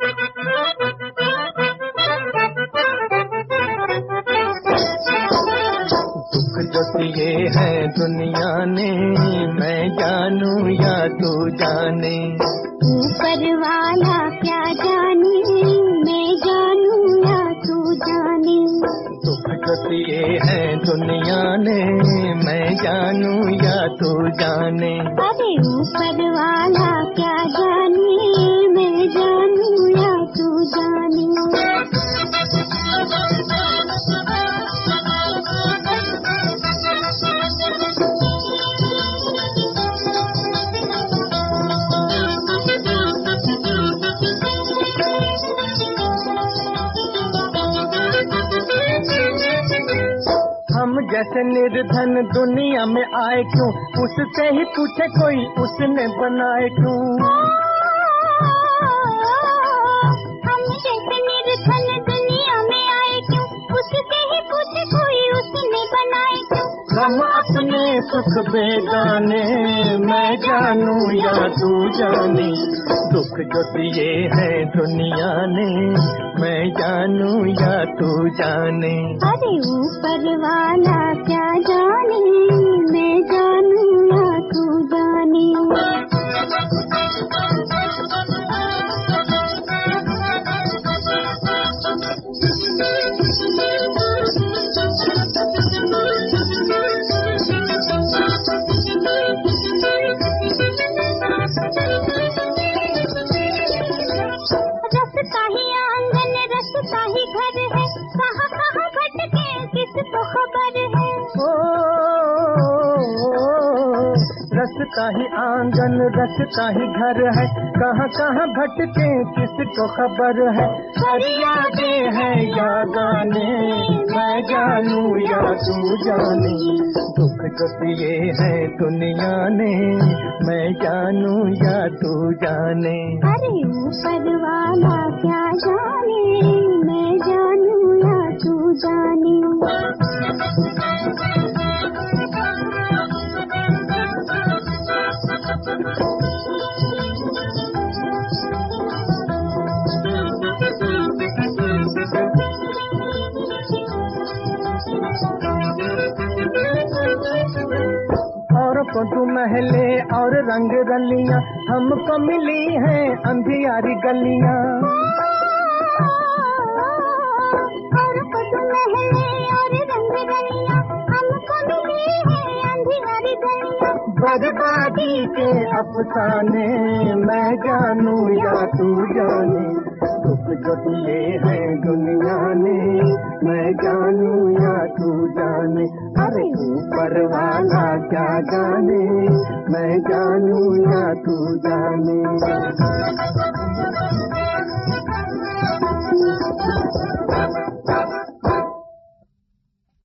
दुख जो दिए है दुनिया ने, मैं जानूं या तू जाने। ऊपर वाला क्या जाने, मैं जानूं या तू जाने। दुख जो दिए है दुनिया ने, मैं जानूं या तू जाने। अरे ऊपर वाला क्या जाने, मैं जानूं या तू जाने। हम जैसे निर्धन दुनिया में आए क्यों, उससे ही पूछे कोई उसने बनाए क्यों। हम जैसे निर्धन दुनिया में आए क्यों, उससे ही पूछे कोई उसने बनाए क्यों। हम अपने सुख बेगाने, मैं जानूं या तू जाने। दुख जो दिए है दुनिया ने, मैं जानूं या तू जाने। अरे ऊपर वाला क्या जाने, मैं जानूं या तू जाने। रसता ही आंगन रसता ही घर है, कहाँ कहाँ भटके किसको खबर है। रसता ही आंगन रसता ही घर है, कहाँ कहाँ भटके किसको खबर है। फरियादे है या गाने, मैं जानूं या तू जाने। दुख जो दिए है दुनिया ने, मैं जानूं या तू जाने। अरे ऊपर वाला क्या जाने, मैं जानूं या तू जाने। औरों को तू महले और रंग रलियां, हमको मिली हैं अंधियारी गलियां। औरों को तू महले और रंग रलियां, हमको मिली हैं अंधियारी गलियां। बर्बादी के अफसाने, मैं जानूं या तू जाने। दुख जो दिए है दुनिया ने, मैं जानूं या तू जाने। अरे ऊपर वाला क्या जाने, मैं जानूं या तू जाने।